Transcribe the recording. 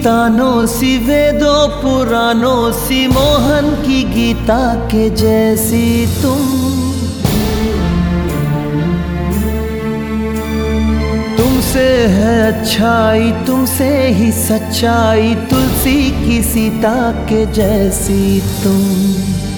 तानों सी वेदों पुराणों सी मोहन की गीता के जैसी तुमसे है अच्छाई, तुमसे ही सच्चाई, तुलसी की सीता के जैसी तुम।